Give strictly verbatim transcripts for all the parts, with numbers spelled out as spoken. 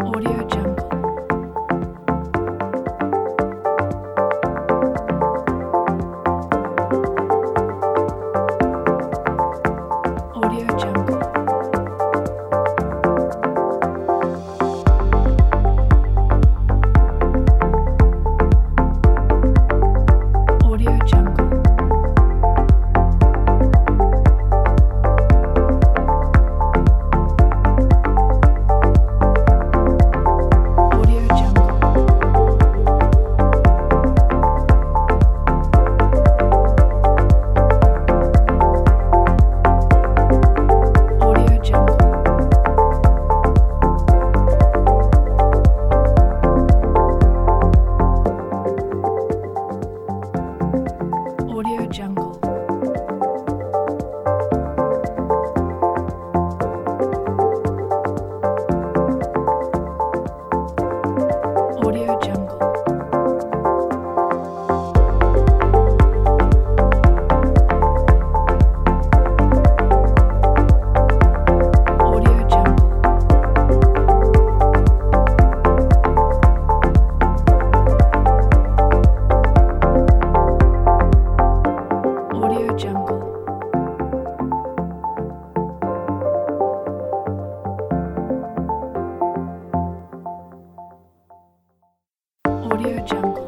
Audio Jungle. Audio Jungle. Audio Jungle. Audio Jungle. Audio Jungle. Audio Jungle. Audio Jungle. Audio Jungle. Audio Jungle. Audio Jungle.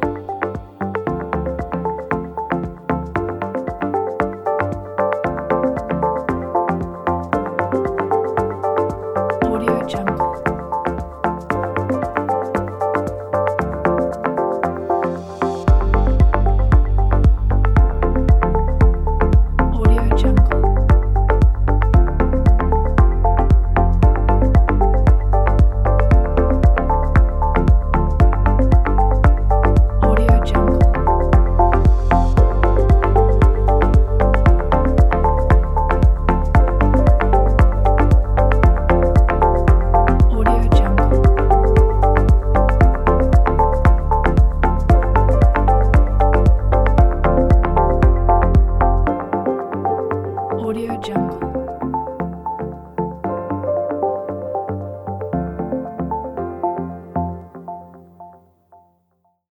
Audio Jungle. Audio Jungle. Audio Jungle. Audio Jungle. Audio Jungle.